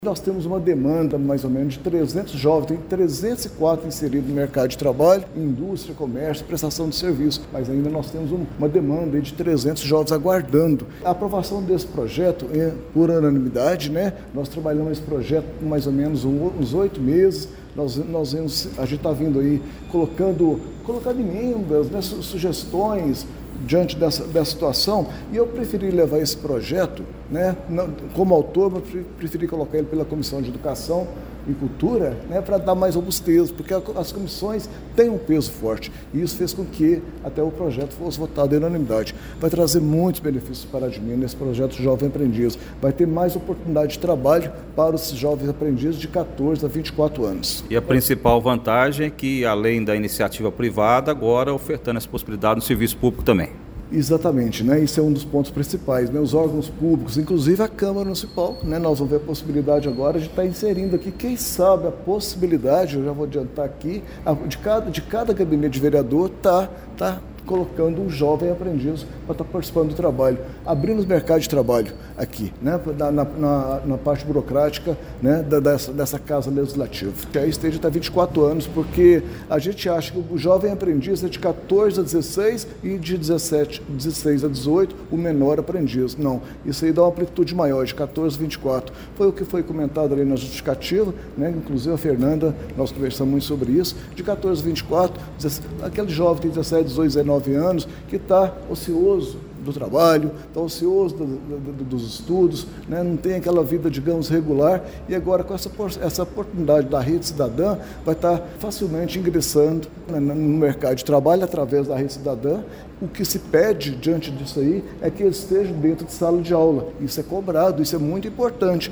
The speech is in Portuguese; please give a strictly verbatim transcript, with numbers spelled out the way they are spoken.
Nós temos uma demanda, mais ou menos, de trezentos jovens, tem trezentos e quatro inseridos no mercado de trabalho, indústria, comércio, prestação de serviço, mas ainda nós temos um, uma demanda de trezentos jovens aguardando. A aprovação desse projeto é por unanimidade, né? Nós trabalhamos esse projeto por mais ou menos uns oito meses, nós, nós vemos, a gente está vindo aí colocando, colocando emendas, né, sugestões, diante dessa, dessa situação, e eu preferi levar esse projeto, né, não, como autor, mas preferi colocar ele pela Comissão de Educação e Cultura, né, para dar mais robustez, porque as comissões têm um peso forte, e isso fez com que até o projeto fosse votado em unanimidade. Vai trazer muitos benefícios para a Admina, esse projeto Jovem Aprendiz. Vai ter mais oportunidade de trabalho para os jovens aprendizes de catorze a vinte e quatro anos. E a principal vantagem é que, além da iniciativa privada, agora ofertando essa possibilidade no serviço público também. Exatamente, né? Isso é um dos pontos principais, né? Os órgãos públicos, inclusive a Câmara Municipal, né? Nós vamos ver a possibilidade agora de estar inserindo aqui, quem sabe a possibilidade, eu já vou adiantar aqui, de cada, de cada gabinete de vereador tá, tá colocando um jovem aprendiz para estar participando do trabalho, abrindo os mercados de trabalho aqui, né? na, na, na parte burocrática, né? da, dessa, dessa casa legislativa. A esteja está vinte e quatro anos, porque a gente acha que o jovem aprendiz é de catorze a dezesseis e de dezessete, dezesseis a dezoito o menor aprendiz. Não, isso aí dá uma amplitude maior, de catorze a vinte e quatro. Foi o que foi comentado ali na justificativa, né? Inclusive a Fernanda, nós conversamos muito sobre isso, de catorze a vinte e quatro, aquele jovem que tem dezessete, dezoito, dezenove anos, que está ocioso do trabalho, está ocioso do, do, dos estudos, né? Não tem aquela vida, digamos, regular, e agora com essa, essa oportunidade da Rede Cidadã, vai estar facilmente ingressando, né, no mercado de trabalho através da Rede Cidadã. O que se pede diante disso aí é que eles estejam dentro de sala de aula. Isso é cobrado, isso é muito importante.